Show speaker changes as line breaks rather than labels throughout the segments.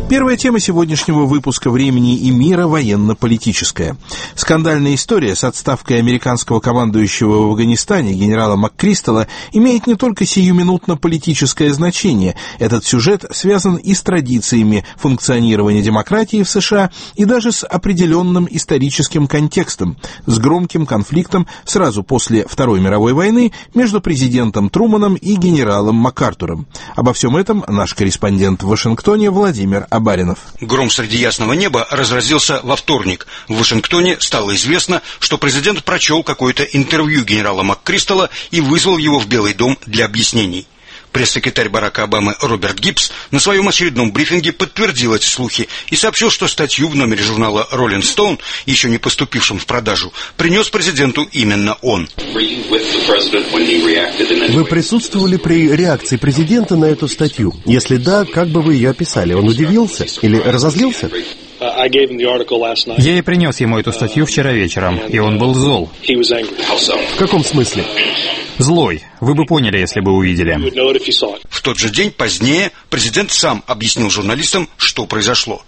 Первая тема сегодняшнего выпуска «Времени и мира» военно-политическая. Скандальная история с отставкой американского командующего в Афганистане генерала МакКристалла имеет не только сиюминутно-политическое значение. Этот сюжет связан и с традициями функционирования демократии в США, и даже с определенным историческим контекстом, с громким конфликтом сразу после Второй мировой войны между президентом Труманом и генералом МакАртуром. Обо всем этом наш корреспондент в Вашингтоне Владимир Абаринов.
Гром среди ясного неба разразился во вторник. В Вашингтоне стало известно, что президент прочел какое-то интервью генерала МакКристалла и вызвал его в Белый дом для объяснений. Пресс-секретарь Барака Обамы Роберт Гиббс на своем очередном брифинге подтвердил эти слухи и сообщил, что статью в номере журнала Rolling Stone, еще не поступившем в продажу, принес президенту именно он.
Вы присутствовали при реакции президента на эту статью? Если да, как бы вы ее описали? Он удивился или разозлился?
Я и принес ему эту статью вчера вечером, и он был зол.
В каком смысле?
Злой. Вы бы поняли, если бы увидели.
В тот же день, позднее, президент сам объяснил журналистам, что произошло.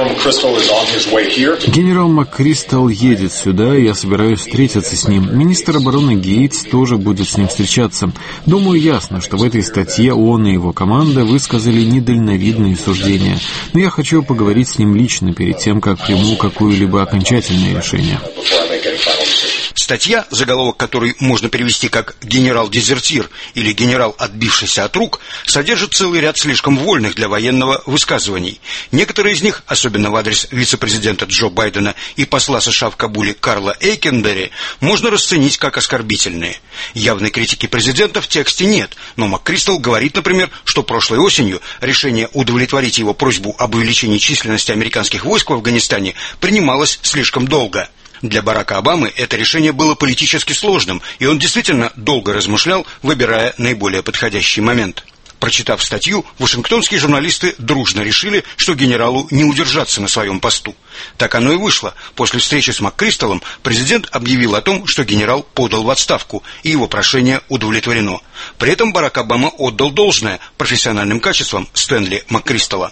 Генерал МакКристалл едет сюда, и я собираюсь встретиться с ним. Министр обороны Гейтс тоже будет с ним встречаться. Думаю, ясно, что в этой статье он и его команда высказали недальновидные суждения. Но я хочу поговорить с ним лично перед тем, как приму какое-либо окончательное решение.
Статья, заголовок которой можно перевести как «генерал-дезертир» или «генерал, отбившийся от рук», содержит целый ряд слишком вольных для военного высказываний. Некоторые из них, особенно в адрес вице-президента Джо Байдена и посла США в Кабуле Карла Эйкенберри, можно расценить как оскорбительные. Явной критики президента в тексте нет, но МакКристалл говорит, например, что прошлой осенью решение удовлетворить его просьбу об увеличении численности американских войск в Афганистане принималось слишком долго. Для Барака Обамы это решение было политически сложным, и он действительно долго размышлял, выбирая наиболее подходящий момент. Прочитав статью, вашингтонские журналисты дружно решили, что генералу не удержаться на своем посту. Так оно и вышло. После встречи с МакКристаллом президент объявил о том, что генерал подал в отставку, и его прошение удовлетворено. При этом Барак Обама отдал должное профессиональным качествам Стэнли МакКристалла.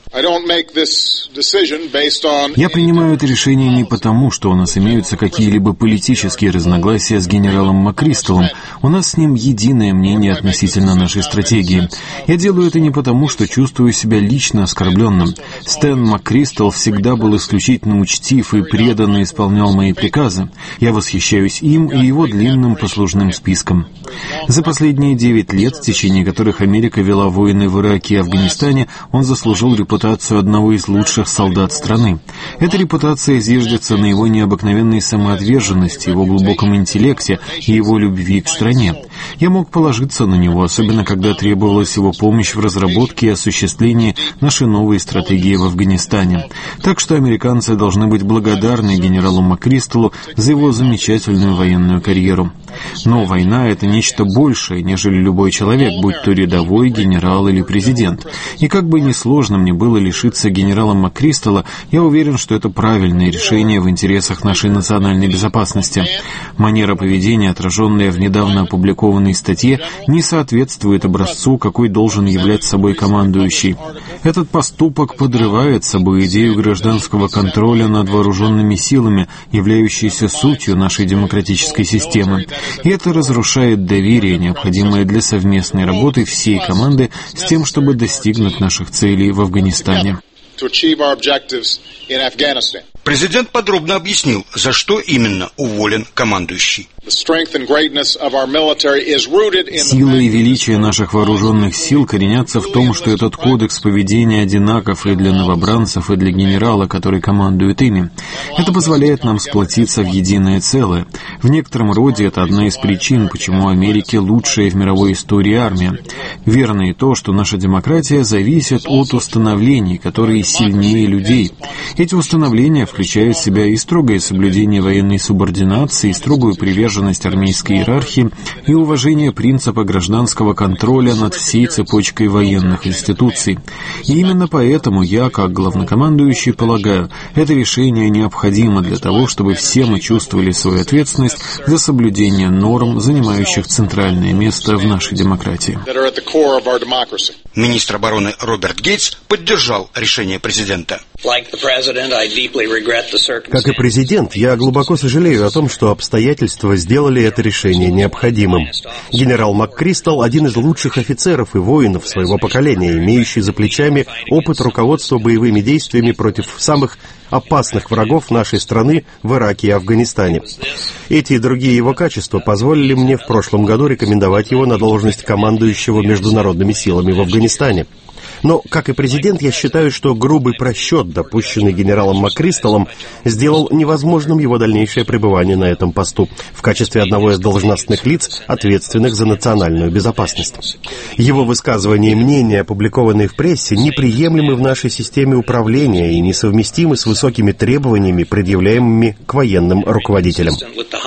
Я принимаю это решение не потому, что у нас имеются какие-либо политические разногласия с генералом МакКристаллом. У нас с ним единое мнение относительно нашей стратегии. Я делаю это не потому, что чувствую себя лично оскорбленным. Стэн МакКристалл всегда был исключительно учтив и преданно исполнял мои приказы. Я восхищаюсь им и его длинным послужным списком. За последние 9 лет, в течение которых Америка вела войны в Ираке и Афганистане, он заслужил репутацию одного из лучших солдат страны. Эта репутация зиждется на его необыкновенной самоотверженности, его глубоком интеллекте и его любви к стране. Я мог положиться на него, особенно когда требовалась его помощь в разработке и осуществлении нашей новой стратегии в Афганистане. Так что американцы должны быть благодарны генералу МакКристаллу за его замечательную военную карьеру. Но война — это нечто большее, нежели любой человек, будь то рядовой, генерал или президент. И как бы ни сложно мне было лишиться генерала МакКристалла, я уверен, что это правильное решение в интересах нашей национальной безопасности. Манера поведения, отраженная в недавно опубликованной статье, не соответствует образцу, какой должен являть собой командующий. Этот поступок подрывает собой идею гражданского контроля над вооруженными силами, являющейся сутью нашей демократической системы. И это разрушает доверие, необходимое для совместной работы всей команды с тем, чтобы достигнуть наших целей в Афганистане.
Президент подробно объяснил, за что именно уволен командующий.
Сила и величие наших вооруженных сил коренятся в том, что этот кодекс поведения одинаков и для новобранцев, и для генерала, который командует ими. Это позволяет нам сплотиться в единое целое. В некотором роде это одна из причин, почему Америке лучшая в мировой истории армия. Верно и то, что наша демократия зависит от установлений, которые сильнее людей. Эти установления включают в себя и строгое соблюдение военной субординации, и строгую приверженность армейской иерархии, и уважение принципа гражданского контроля над всей цепочкой военных институций. И именно поэтому я, как главнокомандующий, полагаю, это решение необходимо для того, чтобы все мы чувствовали свою ответственность за соблюдение норм, занимающих центральное место в нашей демократии.
Министр обороны Роберт Гейтс поддержал решение президента.
Как и президент, я глубоко сожалею о том, что обстоятельства сделали это решение необходимым. Генерал МакКристал – один из лучших офицеров и воинов своего поколения, имеющий за плечами опыт руководства боевыми действиями против самых опасных врагов нашей страны в Ираке и Афганистане. Эти и другие его качества позволили мне в прошлом году рекомендовать его на должность командующего международными силами в Афганистане. Но, как и президент, я считаю, что грубый просчет, допущенный генералом МакКристалом, сделал невозможным его дальнейшее пребывание на этом посту в качестве одного из должностных лиц, ответственных за национальную безопасность. Его высказывания и мнения, опубликованные в прессе, неприемлемы в нашей системе управления и несовместимы с высокими требованиями, предъявляемыми к военным руководителям.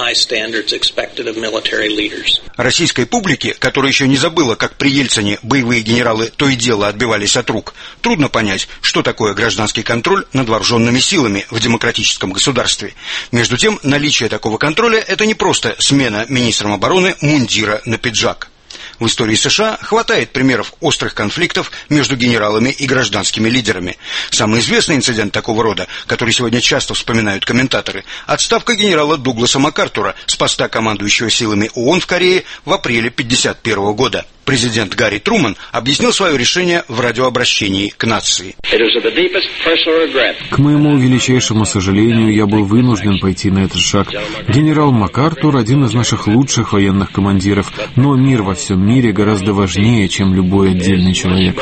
Российской публике, которая еще не забыла, как при Ельцине боевые генералы то и дело отбивались от рук, трудно понять, что такое гражданский контроль над вооруженными силами в демократическом государстве. Между тем, наличие такого контроля – это не просто смена министром обороны мундира на пиджак. В истории США хватает примеров острых конфликтов между генералами и гражданскими лидерами. Самый известный инцидент такого рода, который сегодня часто вспоминают комментаторы – отставка генерала Дугласа МакАртура с поста командующего силами ООН в Корее в апреле 1951 года. Президент Гарри Труман объяснил свое решение в радиообращении к нации.
К моему величайшему сожалению, я был вынужден пойти на этот шаг. Генерал МакАртур – один из наших лучших военных командиров, но мир во всем мире гораздо важнее, чем любой отдельный человек.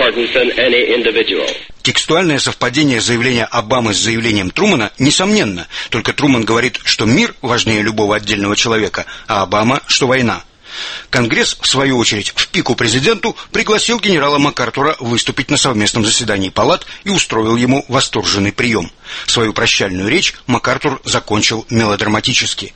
Текстуальное совпадение заявления Обамы с заявлением Трумана несомненно, только Труман говорит, что мир важнее любого отдельного человека, а Обама, что война. Конгресс, в свою очередь, в пику президенту пригласил генерала МакАртура выступить на совместном заседании палат и устроил ему восторженный прием. Свою прощальную речь МакАртур закончил мелодраматически.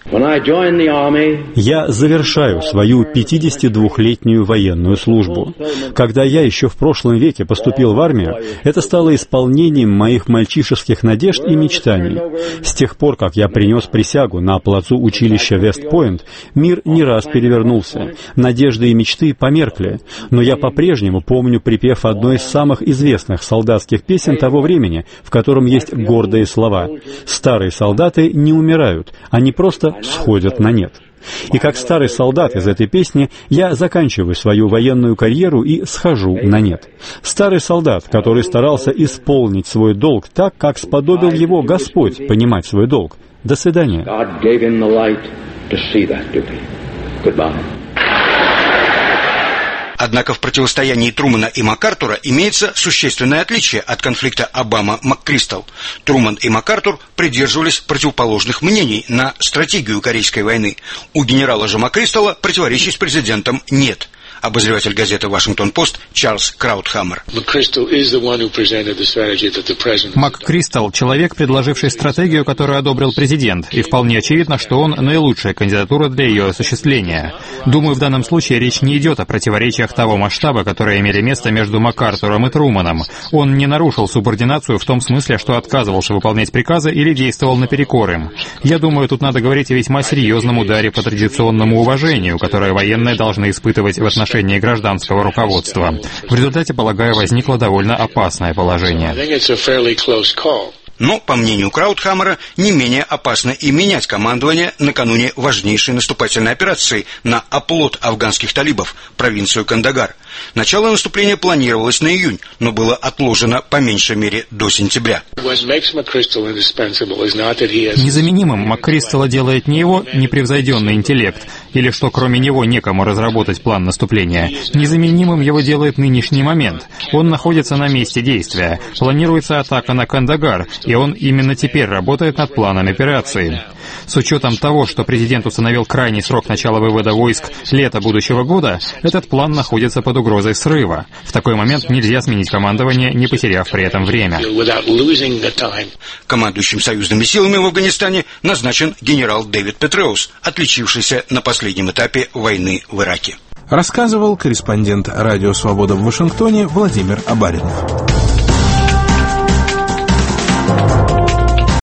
«Я завершаю свою 52-летнюю военную службу. Когда я еще в прошлом веке поступил в армию, это стало исполнением моих мальчишеских надежд и мечтаний. С тех пор, как я принес присягу на плацу училища Вест-Пойнт, мир не раз перевернулся. Надежды и мечты померкли, но я по-прежнему помню припев одной из самых известных солдатских песен того времени, в котором есть гордые слова: «Старые солдаты не умирают, они просто сходят на нет». И как старый солдат из этой песни я заканчиваю свою военную карьеру и схожу на нет. Старый солдат, который старался исполнить свой долг так, как сподобил его Господь понимать свой долг. До свидания.
Однако в противостоянии Трумана и МакАртура имеется существенное отличие от конфликта Обама-МакКристал. Труман и МакАртур придерживались противоположных мнений на стратегию Корейской войны. У генерала же МакКристала противоречий с президентом нет. Обозреватель газеты «Вашингтон-Пост» Чарльз Краутхаммер.
МакКристал – человек, предложивший стратегию, которую одобрил президент, и вполне очевидно, что он наилучшая кандидатура для ее осуществления. Думаю, в данном случае речь не идет о противоречиях того масштаба, которые имели место между МакАртуром и Труманом. Он не нарушил субординацию в том смысле, что отказывался выполнять приказы или действовал наперекор им. Я думаю, тут надо говорить о весьма серьезном ударе по традиционному уважению, которое военные должны испытывать в отношении гражданского руководства. В результате, полагаю, возникло довольно опасное положение.
Но, по мнению Краутхаммера, не менее опасно и менять командование накануне важнейшей наступательной операции на оплот афганских талибов, провинцию Кандагар. Начало наступления планировалось на июнь, но было отложено по меньшей мере до сентября.
Незаменимым МакКристала делает не его непревзойденный интеллект, или что кроме него некому разработать план наступления. Незаменимым его делает нынешний момент. Он находится на месте действия. Планируется атака на Кандагар, и он именно теперь работает над планом операции. С учетом того, что президент установил крайний срок начала вывода войск лета будущего года, этот план находится под угрозой срыва. В такой момент нельзя сменить командование, не потеряв при этом время.
Командующим союзными силами в Афганистане назначен генерал Дэвид Петреус, отличившийся на последнем этапе войны в Ираке.
Рассказывал корреспондент «Радио Свобода» в Вашингтоне Владимир Абаринов.